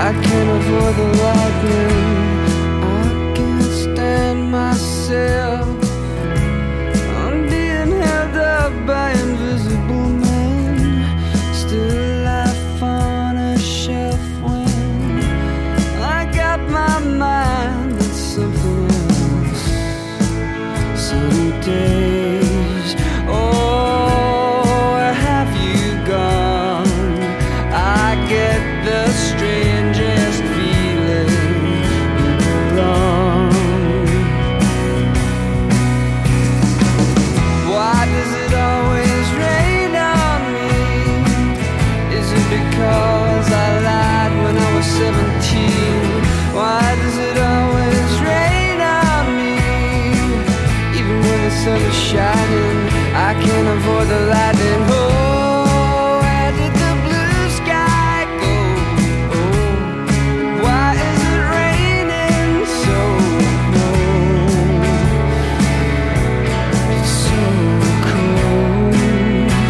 I can't avoid the lightning. I can't stand myself. I'm being held up by invisible men. Still life on a shelf when I got my mind on something else. Sunny days, oh, where have you gone? I get the strangest feeling you belong. Why does it always rain on me? Is it because I lied when I was 17? Why does it always rain on me? Even when the sun is shining, I can't avoid the lightning. Oh, where did the blue sky go? Oh, why is it raining so cold? It's so cold.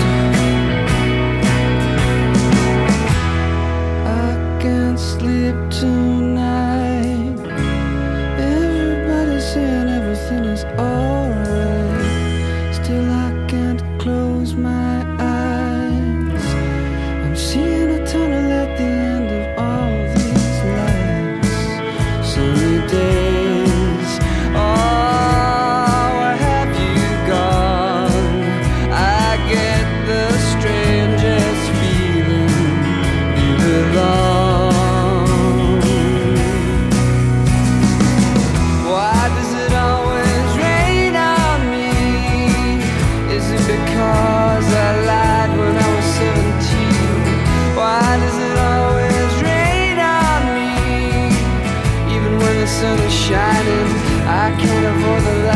I can't sleep tonight. Everybody's saying everything is alright. Still I can't close my eyes. I'm seeing a tunnel at the end of all these lights. Sunny days, oh, where have you gone? I get the strangest feeling you belong. Why does it always rain on me? Is it because I lied when I was 17? Why does it always rain on me? Even when the sun is shining, I can't avoid the